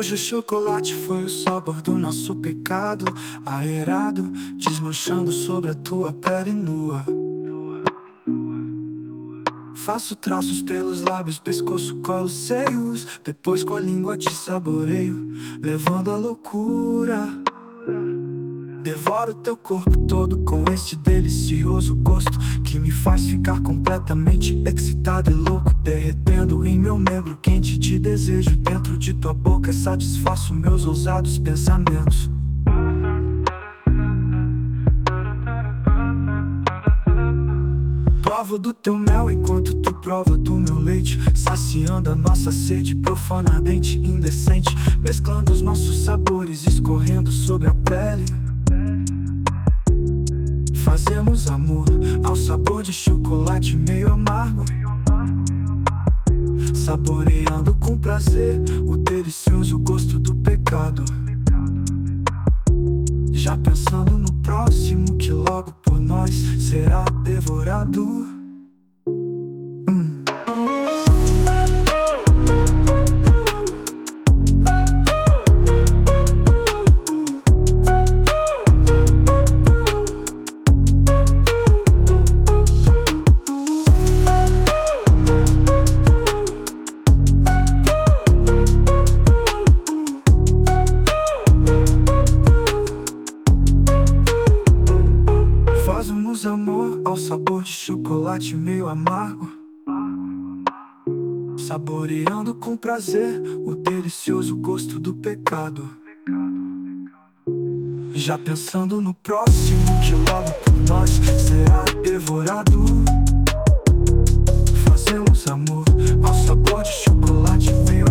Hoje o chocolate foi o sabor do nosso pecado, aerado, desmanchando sobre a tua pele nua. Faço traços pelos lábios, pescoço, colo, seios. Depois com a língua te saboreio, levando a loucura. Devoro teu corpo todo com este delicioso gosto que me faz ficar completamente excitado e louco, derretendo em meu membro quente de desejo. Dentro de tua boca satisfaço meus ousados pensamentos. Provo do teu mel enquanto tu prova do meu leite, saciando a nossa sede profanamente indecente, mesclando os nossos sabores, escorrendo sobre a pele. Fazemos amor ao sabor de chocolate meio amargo, saboreando com prazer o delicioso gosto do pecado. Já pensando no próximo que logo por nós será devorado. Fazemos amor ao sabor de chocolate meio amargo, saboreando com prazer o delicioso gosto do pecado. Já pensando no próximo que logo por nós será devorado. Fazemos amor ao sabor de chocolate meio